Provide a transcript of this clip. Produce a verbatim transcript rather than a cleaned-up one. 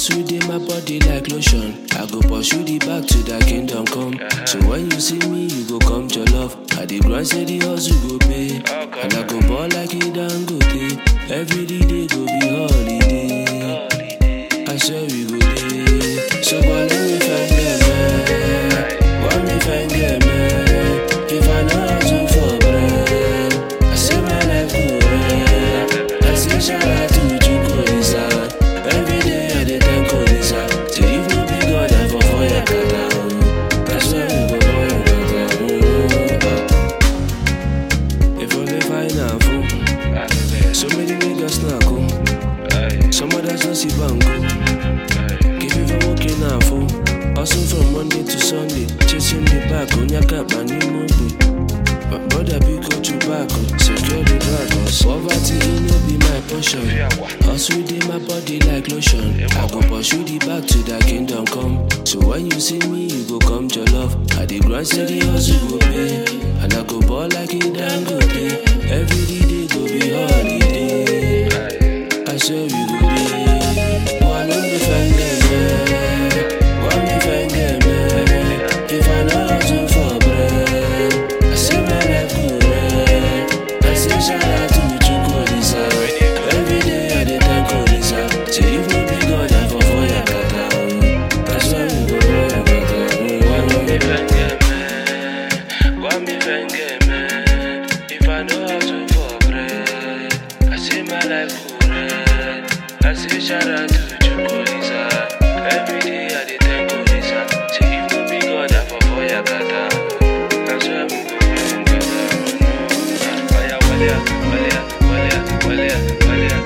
Hustle dey my body like lotion. I go pursue the back to that kingdom come. So when you see me, you go come to love. I dey grind say the hustle go pay, and I go ball like it Dangote. Every day go be holiday. I swear we go dey. So go let me find them, man. Want me find them, man. If I know hustle for bread, I say my life go red. I say shout out to Chukwueze. Every day I dey thank Kodisa. Say if no be God, I for for your kata. That's why we go for your kata. If only find a fool. So many niggas now cool. Some others don't see bango. Give you for working now fool. Hustle from Monday to Sunday. Chasing the back on your cap and you move. But brother be go to back. Secure the dragons. Poverty no be my portion. Hustle dey my body like lotion. I go pursue the back to that kingdom come. So when you see me, you go come to love. I dey grind say the hustle go pay, and I go ball like it Dangote. Every day go be holiday. I swear we go dey. Why don't we find them, man? Why me find them, man? If I know hustle for bread, I say my life go red. I say shout out to Chukwueze. Every day I dey thank Kodisa. Say if no be God, I for for your kata. That's why we go for your kata. Why me find them, man? Why me find them, man? If I know hustle for bread, I say my life go red. I say shout out to Chukwueze. Every day I dey thank Kodisa. Say if no be God, I for for your kata. That's why we go for your kata. Waya, waya, waya, waya, waya, waya.